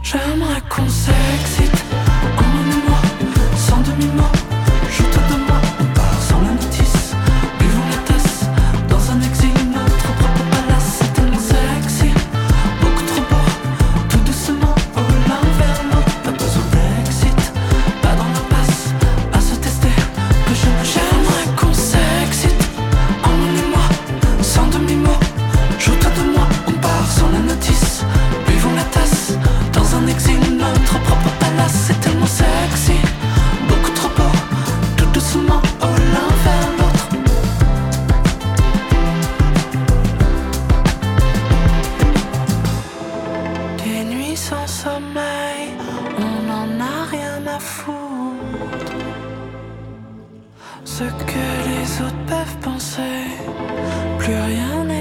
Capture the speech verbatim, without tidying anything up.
J'aimerais qu'on s'excite en un émoi, sans demi-mot. Joue tout de moi, on part sans la notice. Buvons la tasse dans un exil, notre propre palace. C'est tellement sexy, beaucoup trop beau. Tout doucement, oh l'un vers l'autre. Pas besoin d'exit, pas dans l'impasse. À se tester, que je me j'aimerais qu'on s'excite en un émoi, sans demi-mot. Joue tout de moi, on part sans la notice. Buvons la tasse dans un exil, notre propre palace. C'est tellement sexy, beaucoup trop beau. Tout doucement, oh l'un vers l'autre. Des nuits sans sommeil, on n'en a rien à foutre. Ce que les autres peuvent penser, plus rien n'est